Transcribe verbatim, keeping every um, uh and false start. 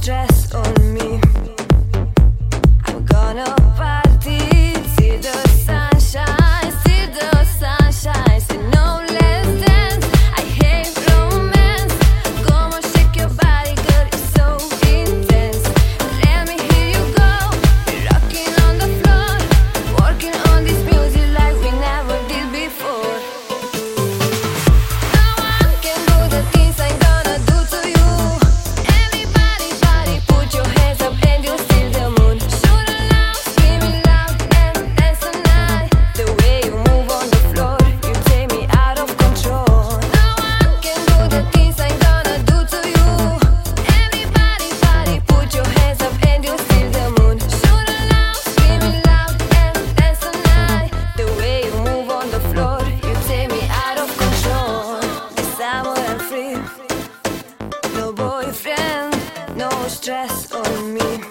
stress on me. I'm gonna party till the sunshine, till the sunshine. Say no, let's dance. I hate romance. Come on, shake your body, girl, it's so intense. Let me hear you go. You're rocking on the floor, working on this music like we never did before. No one can do the things I'm gonna do to you. Everybody, party, put your hands up and you'll feel the moon. Shout aloud, screaming loud and dance the night. The way you move on the floor, you take me out of control. No one can do the things I'm gonna do to you. Everybody, party, put your hands up and you'll feel the moon. Shout aloud, screaming loud and dance the night. The way you move on the floor, you take me out of control. This hour I'm free. No boyfriend, no stress on me.